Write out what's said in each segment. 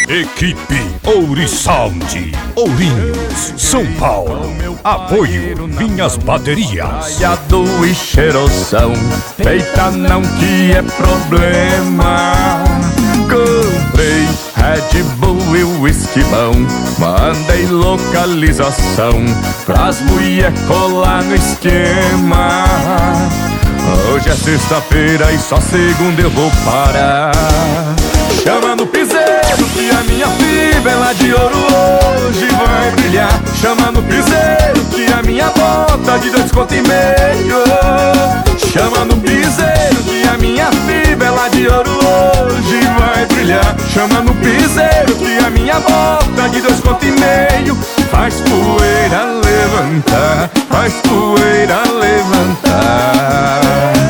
Equipe Ouriçound, Ourinhos, São Paulo. Apoio Vinhas Baterias. Raiado e cheiroção, feita não que é problema. Comprei Red Bull e whisky bom, mandei localização pras mulher colar no esquema. Hoje é sexta-feira e só segunda eu vou parar. Chama no piseiro que a minha fibra ela de ouro hoje vai brilhar. Chama no piseiro que a minha bota de 2,5 conto. Chama no piseiro que a minha fibra ela de ouro hoje vai brilhar. Chama no piseiro que a minha bota de 2,5 conto. Faz poeira levantar, faz poeira levantar.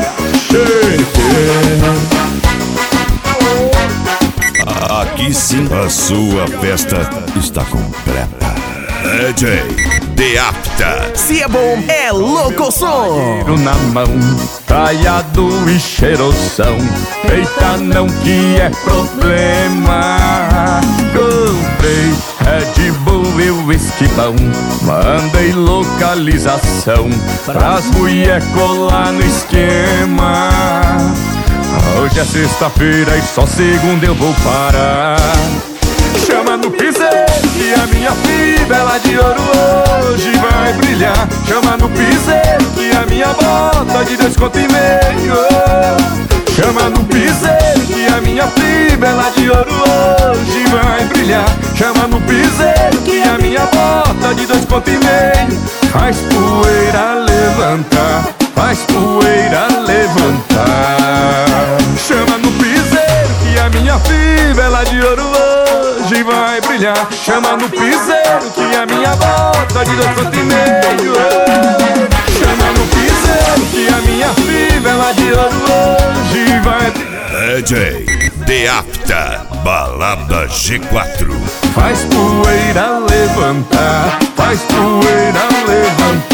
Aqui sim, a sua festa está completa. DJ Deapta. Se é bom, é Locosom. Na mão, traiado e cheirosão, feita não que é problema. Comprei Red Bull e whisky bom, mandei localização pras mulher colar no esquema. Hoje é sexta-feira e só segunda eu vou parar. Chama no piseiro que a minha fibra ela de ouro hoje vai brilhar. Chama no piseiro que a minha bota de 2,5 conto. Chama no piseiro que a minha fibra ela de ouro hoje vai brilhar. Chama no piseiro que a minha bota de 2,5 conto. Faz poeira levantar, faz poeira levantar. Chama no piseiro que a minha fibra ela de ouro hoje vai brilhar. Chama no piseiro que a minha bota de 2,5 conto. Chama no piseiro que a minha fibra ela de ouro hoje vai brilhar. DJ Deapta, Balada G4. Faz poeira levantar, faz poeira levantar.